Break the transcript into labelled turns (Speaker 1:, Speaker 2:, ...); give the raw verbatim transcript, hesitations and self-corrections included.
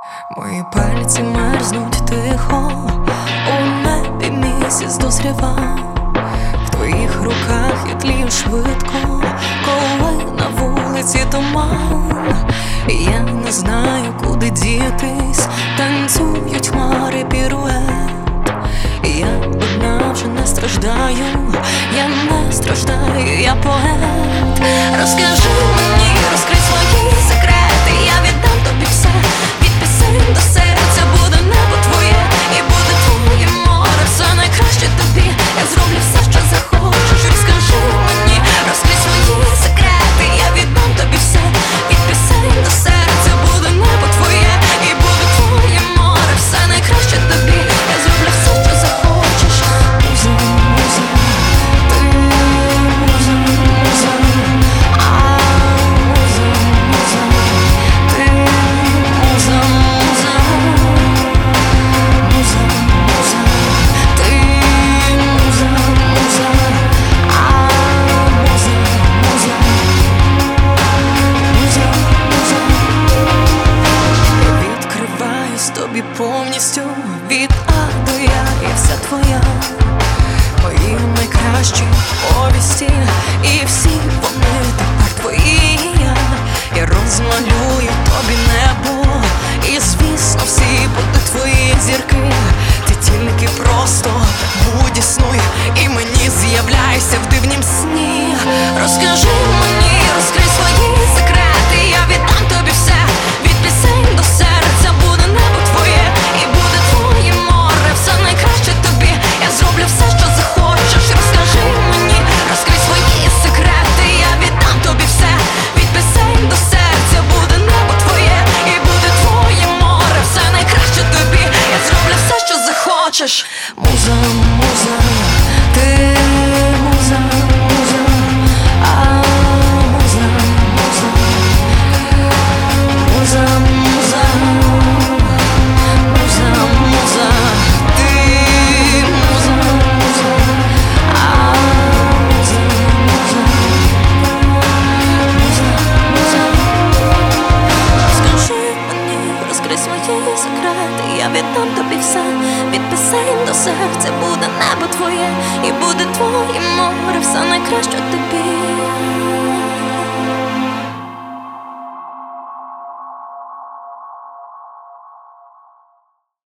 Speaker 1: Мої пальці мерзнуть тихо, у небі місяць дозріва. В твоїх руках я тлію швидко, коли на вулиці туман. Я не знаю, куди дітись, танцюють хмари пірует. Я одна вже не страждаю, я не страждаю, я поет. Розкажи мені, розкрий свої секрети, я віддам тобі все, від пісень до серця. Буде небо твоє і буде твоє море, все найкраще тобі, я зроблю все, що захочеш. Розкажи мені, розкрий свої секрети, я віддам тобі все, від пісень до серця. Буде небо твоє і буде твоє море, все найкраще тобі, я зроблю все, що захочеш. Муза, муза, ти муза, муза, а муза, муза, ти муза, муза, муза, муза, ти муза, муза, а муза, муза, муза, муза. Я відкриваюсь тобі повністю, від А до Я, я вся твоя. Мої найкращі повісті, і всі вони тепер твої. Я, я розмалюю тобі небо, і звісно всі будуть твої зірки. Ти тільки просто будь існуй, і мені з'являйся в дивнім сні. Розкажи мені, розкрий свої секрети, я віддам тобі все, від пісень до серця. Буде небо твоє і буде твоє море, все найкраще тобі, я зроблю все, що захочеш. Розкажи мені, розкрий свої секрети, я віддам тобі все, від пісень до серця. Буде небо твоє і буде твоє море, все найкраще тобі, я зроблю все, що захочеш. Муза, муза, ти муза, муза, а муза, муза, муза, муза, муза, муза, ти муза, муза, а муза, муза, муза, муза. Розкажи мені, розкрий свої секрети, я віддам тобі все, від пісень до серця. Буде небо твоє і буде твоє море, все найкраще тобі,